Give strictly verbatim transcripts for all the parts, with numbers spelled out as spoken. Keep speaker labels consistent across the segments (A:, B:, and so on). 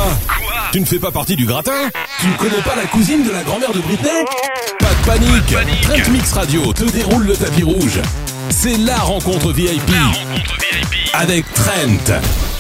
A: Quoi? Tu ne fais pas partie du gratin? Tu ne connais pas la cousine de la grand-mère de Britney? Pas de panique, Pas de panique. Trent Mix Radio te déroule le tapis rouge. C'est la rencontre V I P, la rencontre V I P. Avec Trent.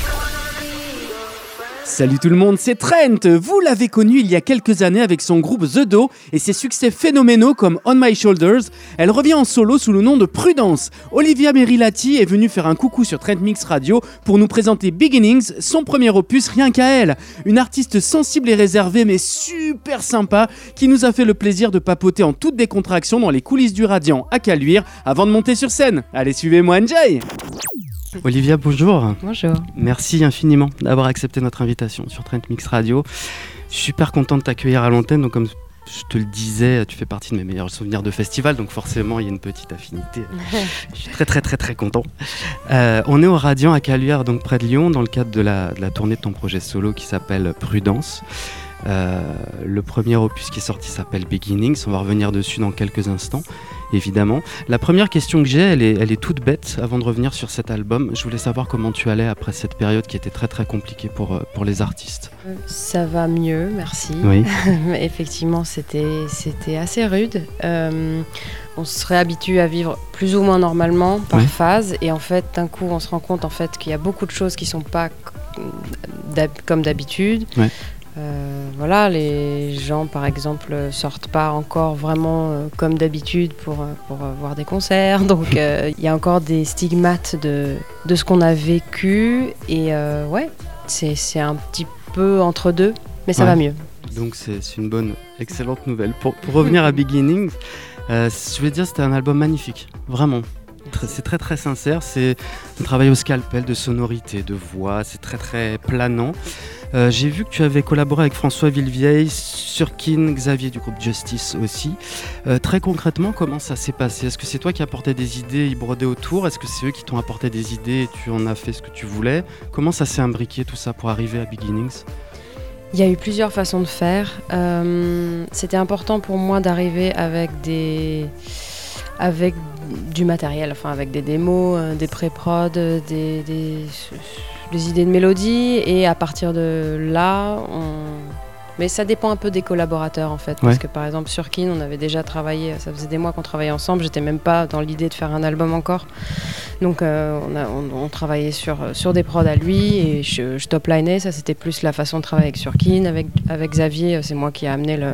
B: Salut tout le monde, c'est Trent. Vous l'avez connu il y a quelques années avec son groupe The Do et ses succès phénoménaux comme On My Shoulders. Elle revient en solo sous le nom de Prudence. Olivia Merilati est venue faire un coucou sur Trent Mix Radio pour nous présenter Beginnings, son premier opus rien qu'à elle. Une artiste sensible et réservée mais super sympa qui nous a fait le plaisir de papoter en toute décontraction dans les coulisses du Radiant à Caluire avant de monter sur scène. Allez, suivez-moi, enjoy. Olivia, bonjour.
C: Bonjour.
B: Merci infiniment d'avoir accepté notre invitation sur Trent Mix Radio. Je suis super content de t'accueillir à l'antenne. Donc, comme je te le disais, tu fais partie de mes meilleurs souvenirs de festival, donc forcément, il y a une petite affinité. Je suis très, très, très, très content. Euh, on est au Radiant à Caluire, donc près de Lyon, dans le cadre de la, de la tournée de ton projet solo qui s'appelle Prudence. Euh, le premier opus qui est sorti s'appelle Beginnings. On va revenir dessus dans quelques instants, évidemment. La première question que j'ai, elle est, elle est toute bête. Avant de revenir sur cet album, je voulais savoir comment tu allais après cette période qui était très très compliquée pour, pour les artistes.
C: Ça va mieux, merci.
B: Oui.
C: Effectivement, c'était, c'était assez rude. Euh, on se réhabitue à vivre plus ou moins normalement, par ouais. phase. Et en fait, d'un coup, on se rend compte en fait, qu'il y a beaucoup de choses qui ne sont pas comme d'habitude. Ouais. Euh, voilà, les gens par exemple sortent pas encore vraiment euh, comme d'habitude pour, pour euh, voir des concerts, donc il euh, y a encore des stigmates de, de ce qu'on a vécu et euh, ouais, c'est, c'est un petit peu entre deux, mais ça ouais. va mieux.
B: Donc c'est, c'est une bonne, excellente nouvelle. Pour, pour revenir à Beginnings, euh, je vais dire c'était un album magnifique, vraiment. C'est très très sincère, c'est un travail au scalpel de sonorité, de voix, c'est très très planant. Euh, j'ai vu que tu avais collaboré avec François Villevieille, Surkin, Xavier du groupe Justice aussi. Euh, très concrètement, comment ça s'est passé? Est-ce que c'est toi qui apportais des idées, ils brodaient autour? Est-ce que c'est eux qui t'ont apporté des idées et tu en as fait ce que tu voulais? Comment ça s'est imbriqué tout ça pour arriver à Beginnings?
C: Il y a eu plusieurs façons de faire. Euh, c'était important pour moi d'arriver avec des... avec du matériel, enfin avec des démos, euh, des pré-prod, des, des, des idées de mélodie et à partir de là, on... mais ça dépend un peu des collaborateurs en fait, parce ouais. que par exemple sur Kin, on avait déjà travaillé, ça faisait des mois qu'on travaillait ensemble, j'étais même pas dans l'idée de faire un album encore, donc euh, on, a, on, on travaillait sur, sur des prods à lui et je, je top-linais, ça c'était plus la façon de travailler avec Surkin, avec, avec Xavier, c'est moi qui ai amené le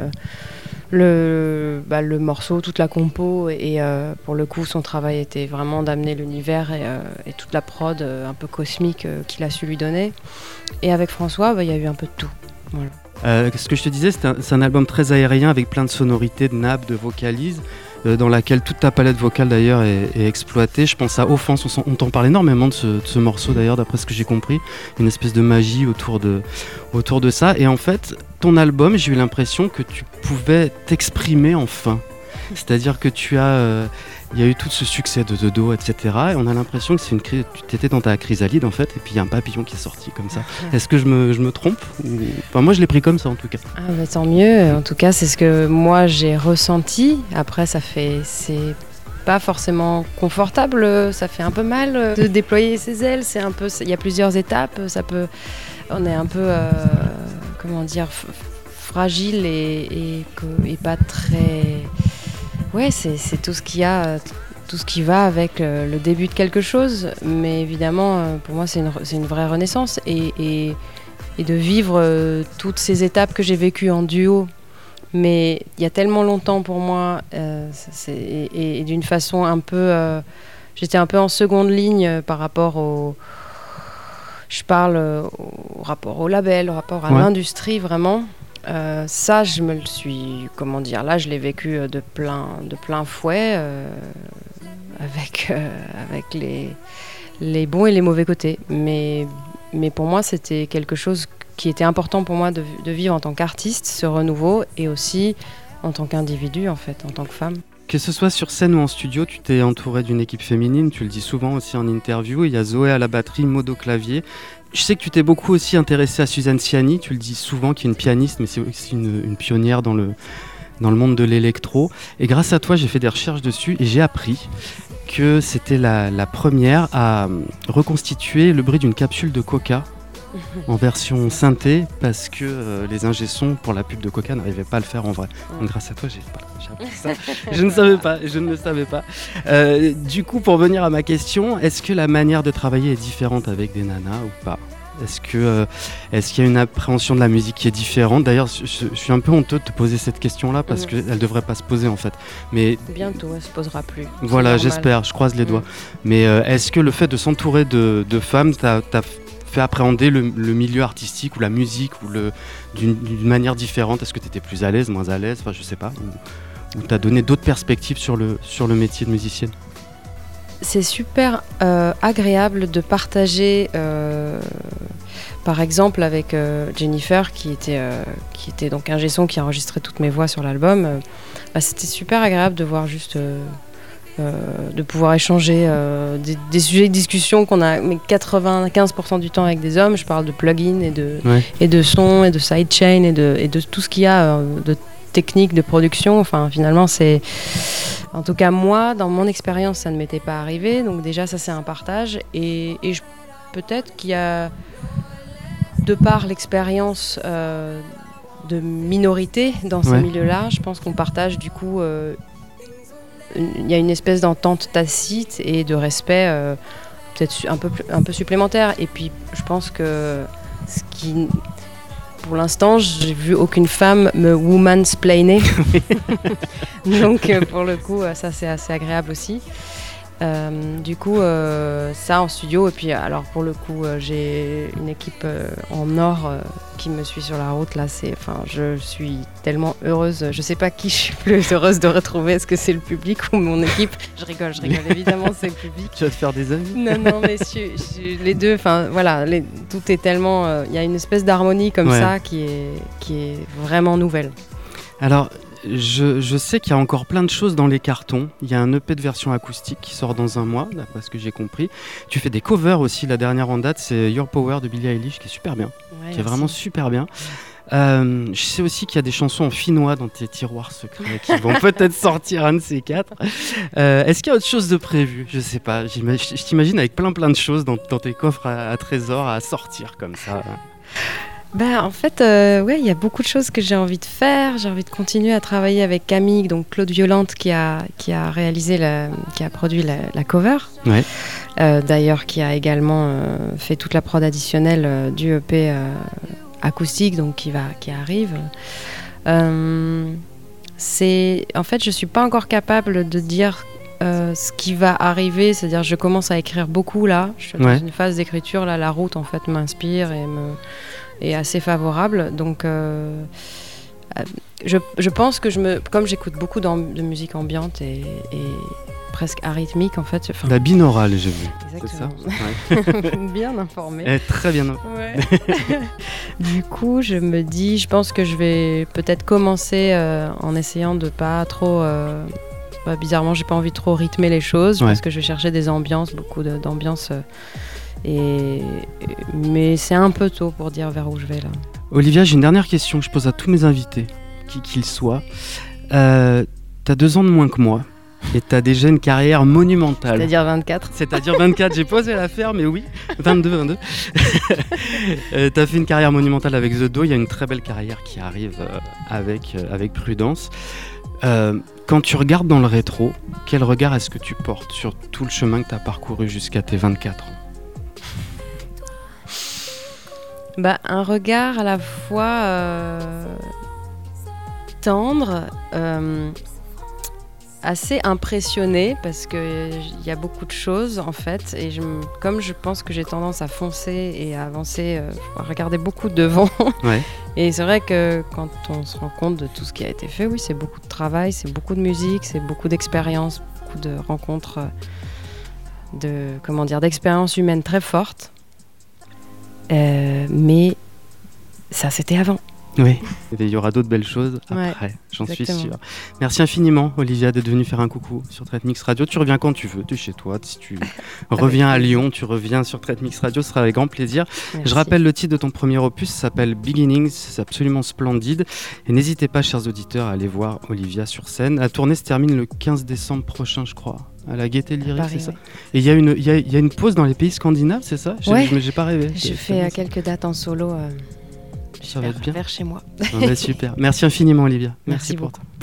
C: Le, bah, le morceau, toute la compo et euh, pour le coup son travail était vraiment d'amener l'univers et, euh, et toute la prod euh, un peu cosmique euh, qu'il a su lui donner et avec François il bah, y a eu un peu de tout voilà.
B: euh, ce que je te disais c'est un, c'est un album très aérien avec plein de sonorités, de nappes, de vocalises euh, dans laquelle toute ta palette vocale d'ailleurs est, est exploitée. Je pense à Offense, on, on t'en parle énormément de ce, de ce morceau d'ailleurs d'après ce que j'ai compris, une espèce de magie autour de, autour de ça et en fait ton album, j'ai eu l'impression que tu pouvais t'exprimer enfin. C'est-à-dire que tu as, euh, il y a eu tout ce succès de The Do, et cetera. Et on a l'impression que c'est une crise, tu étais dans ta chrysalide en fait, et puis il y a un papillon qui est sorti comme ça. Est-ce que je me, je me trompe ou... Enfin, moi je l'ai pris comme ça en tout cas.
C: Ah, bah, tant mieux. En tout cas, c'est ce que moi j'ai ressenti. Après, ça fait, c'est pas forcément confortable. Ça fait un peu mal de déployer ses ailes. C'est un peu, il y a plusieurs étapes. Ça peut, on est un peu, euh, comment dire. F- fragile et, et, et pas très... Ouais, c'est, c'est tout ce qu'il y a, tout ce qui va avec le, le début de quelque chose. Mais évidemment, pour moi, c'est une, c'est une vraie renaissance. Et, et, et de vivre toutes ces étapes que j'ai vécues en duo. Mais il y a tellement longtemps pour moi, euh, c'est, et, et d'une façon un peu... Euh, j'étais un peu en seconde ligne par rapport au... Je parle au rapport au label, au rapport à ouais. l'industrie, vraiment. Euh, ça, je me le suis, comment dire, là, je l'ai vécu de plein, de plein fouet, euh, avec, euh, avec les, les bons et les mauvais côtés. Mais, mais pour moi, c'était quelque chose qui était important pour moi de, de vivre en tant qu'artiste, ce renouveau, et aussi en tant qu'individu, en fait, en tant que femme.
B: Que ce soit sur scène ou en studio, tu t'es entourée d'une équipe féminine, tu le dis souvent aussi en interview. Il y a Zoé à la batterie, Maud au clavier. Je sais que tu t'es beaucoup aussi intéressée à Suzanne Ciani, tu le dis souvent, qui est une pianiste, mais c'est aussi une, une pionnière dans le, dans le monde de l'électro. Et grâce à toi, j'ai fait des recherches dessus et j'ai appris que c'était la, la première à reconstituer le bruit d'une capsule de coca en version synthé parce que euh, les ingé sons pour la pub de Coca n'arrivaient pas à le faire en vrai. Donc grâce à toi, j'ai, pas, j'ai appris ça. Je ne savais pas, je ne le savais pas. Euh, du coup, pour venir à ma question, est-ce que la manière de travailler est différente avec des nanas ou pas ? Est-ce que, euh, est-ce qu'il y a une appréhension de la musique qui est différente ? D'ailleurs, je, je, je suis un peu honteux de te poser cette question-là parce mmh. qu'elle ne devrait pas se poser en fait. Mais
C: bientôt, elle ne se posera plus.
B: Voilà, j'espère, je croise les mmh. doigts. Mais euh, est-ce que le fait de s'entourer de, de femmes t'a, t'a fait appréhender le, le milieu artistique ou la musique ou le, d'une, d'une manière différente ? Est-ce que tu étais plus à l'aise, moins à l'aise ? Enfin, je sais pas. Ou, ou t'as donné d'autres perspectives sur le, sur le métier de musicienne ?
C: C'est super euh, agréable de partager, euh, par exemple avec euh, Jennifer, qui était, euh, qui était donc ingé son, qui enregistrait toutes mes voix sur l'album. Euh, bah, c'était super agréable de voir juste, euh, euh, de pouvoir échanger euh, des, des sujets de discussion qu'on a mais quatre-vingt-quinze pour cent du temps avec des hommes. Je parle de plugins et de,
B: ouais.
C: et de sons et de sidechain et de, et de tout ce qu'il y a euh, de technique, de production. Enfin, finalement, c'est... En tout cas, moi, dans mon expérience, ça ne m'était pas arrivé. Donc déjà, ça, c'est un partage. Et, et je, peut-être qu'il y a, de par l'expérience euh, de minorité dans ces ouais. milieux-là, je pense qu'on partage du coup... Euh, il y a une espèce d'entente tacite et de respect euh, peut-être un peu, un peu supplémentaire. Et puis, je pense que ce qui... Pour l'instant, j'ai vu aucune femme me womansplainer. Donc, euh, pour le coup, ça, c'est assez agréable aussi. Euh, du coup, euh, ça en studio. Et puis, alors, pour le coup, euh, j'ai une équipe euh, en or euh, qui me suit sur la route. Là, c'est, enfin, je suis tellement heureuse. Je sais pas qui je suis plus heureuse de retrouver. Est-ce que c'est le public ou mon équipe ? Je rigole, je rigole. Évidemment, c'est le public.
B: Tu vas te faire des amis ?
C: Non, non, mais je, je, les deux, enfin, voilà, les, tout est tellement... Il euh, y a une espèce d'harmonie comme ouais. ça qui est, qui est vraiment nouvelle.
B: Alors... Je, je sais qu'il y a encore plein de choses dans les cartons. Il y a un E P de version acoustique qui sort dans un mois, d'après ce que j'ai compris. Tu fais des covers aussi. La dernière en date, c'est Your Power de Billie Eilish, qui est super bien. Ouais, qui est vraiment super bien. Euh, je sais aussi qu'il y a des chansons en finnois dans tes tiroirs secrets qui vont peut-être sortir un de ces quatre. Euh, est-ce qu'il y a autre chose de prévu ? Je sais pas. Je t'imagine avec plein plein de choses dans, dans tes coffres à, à trésors à sortir comme ça.
C: Bah, en fait, euh, ouais, il y a beaucoup de choses que j'ai envie de faire. J'ai envie de continuer à travailler avec Camille, donc Claude Violante, qui a, qui a réalisé, la, qui a produit la, la cover.
B: Ouais.
C: Euh, d'ailleurs, qui a également euh, fait toute la prod additionnelle euh, du E P euh, acoustique, donc qui, va, qui arrive. Euh, c'est, en fait, je suis pas encore capable de dire euh, ce qui va arriver. C'est-à-dire, je commence à écrire beaucoup là. Je suis
B: ouais.
C: dans une phase d'écriture là. La route, en fait, m'inspire et me est assez favorable, donc euh, je, je pense que je me, comme j'écoute beaucoup de musique ambiante et, et presque arythmique en fait.
B: Enfin, la binaurale, j'ai vu.
C: Exactement.
B: C'est ça ouais.
C: Bien informée.
B: Elle est très bien informée.
C: Ouais. Du coup, je me dis, je pense que je vais peut-être commencer euh, en essayant de pas trop. Euh, bah, bizarrement, j'ai pas envie de trop rythmer les choses ouais. parce que je vais chercher des ambiances, beaucoup de, d'ambiances. Euh, Et... Mais c'est un peu tôt pour dire vers où je vais là.
B: Olivia, j'ai une dernière question que je pose à tous mes invités, qui qu'ils soient. Euh, t'as deux ans de moins que moi et t'as déjà une carrière monumentale.
C: C'est-à-dire vingt-quatre.
B: C'est-à-dire vingt-quatre, j'ai posé la faire, mais oui, vingt-deux, vingt-deux. euh, t'as fait une carrière monumentale avec The Do, il y a une très belle carrière qui arrive euh, avec, euh, avec Prudence. Euh, quand tu regardes dans le rétro, quel regard est-ce que tu portes sur tout le chemin que t'as parcouru jusqu'à tes vingt-quatre ans ?
C: Bah, un regard à la fois euh, tendre, euh, assez impressionné parce qu'il y a beaucoup de choses en fait. Et je, comme je pense que j'ai tendance à foncer et à avancer, euh, à regarder beaucoup devant.
B: Ouais.
C: Et c'est vrai que quand on se rend compte de tout ce qui a été fait, oui, c'est beaucoup de travail, c'est beaucoup de musique, c'est beaucoup d'expériences, beaucoup de rencontres, de, comment dire, d'expériences humaines très fortes. Euh, mais ça, c'était avant.
B: Oui, il y aura d'autres belles choses après, ouais, j'en exactement. suis sûr. Merci infiniment, Olivia, d'être venue faire un coucou sur Trend Mix Radio. Tu reviens quand tu veux, tu es chez toi. Si tu reviens à Lyon, tu reviens sur Trend Mix Radio, ce sera avec grand plaisir. Merci. Je rappelle le titre de ton premier opus, ça s'appelle Beginnings, c'est absolument splendide. Et n'hésitez pas, chers auditeurs, à aller voir Olivia sur scène. La tournée se termine le quinze décembre prochain, je crois. à la Gaîté Lyrique,
C: Paris,
B: c'est ça.
C: ouais.
B: Et il y, y, y a une pause dans les pays scandinaves, c'est ça? J'ai,
C: Ouais.
B: Mais j'ai pas rêvé.
C: Je
B: C'est-
C: fais euh,
B: c'est
C: quelques dates en solo. Euh,
B: Ça va
C: vers,
B: être bien.
C: vers chez moi.
B: bon, ça. Ah bah, super. Merci infiniment, Olivia.
C: Merci
B: pour
C: beaucoup.
B: tout.